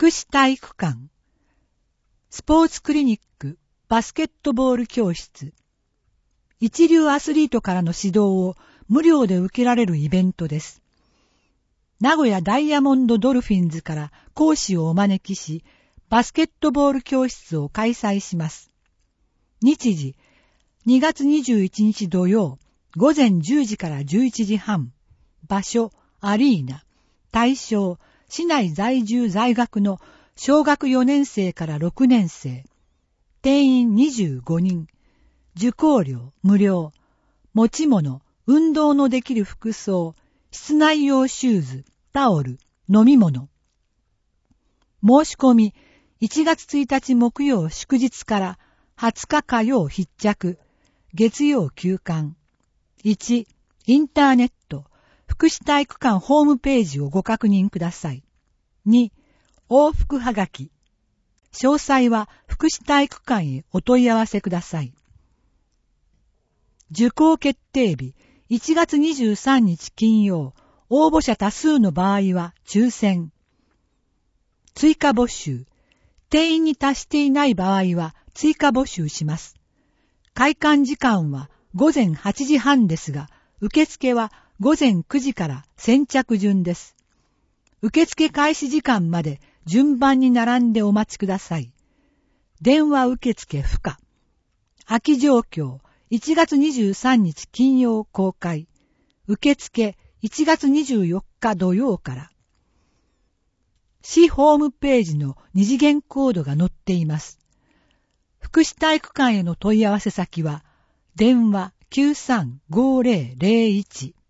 福祉体育館、スポーツクリニック、バスケットボール教室、一流アスリートからの指導を無料で受けられるイベントです。名古屋ダイヤモンドドルフィンズから講師をお招きし、バスケットボール教室を開催します。日時、2月21日土曜、午前10時から11時半。場所、アリーナ。対象、市内在住在学の小学4年生から6年生。定員25人。受講料無料。持ち物、運動のできる服装、室内用シューズ、タオル、飲み物。申し込み、1月1日木曜祝日から20日火曜必着。月曜休館。1、インターネット、福祉体育館ホームページをご確認ください。2、往復はがき。詳細は福祉体育館へお問い合わせください。受講決定日、1月23日金曜、応募者多数の場合は抽選。追加募集。定員に達していない場合は追加募集します。開館時間は午前8時半ですが、受付は午前9時から先着順です。受付開始時間まで順番に並んでお待ちください。電話受付不可。空き状況、1月23日金曜公開。受付1月24日土曜から。市ホームページの二次元コードが載っています。福祉体育館への問い合わせ先は、電話 935001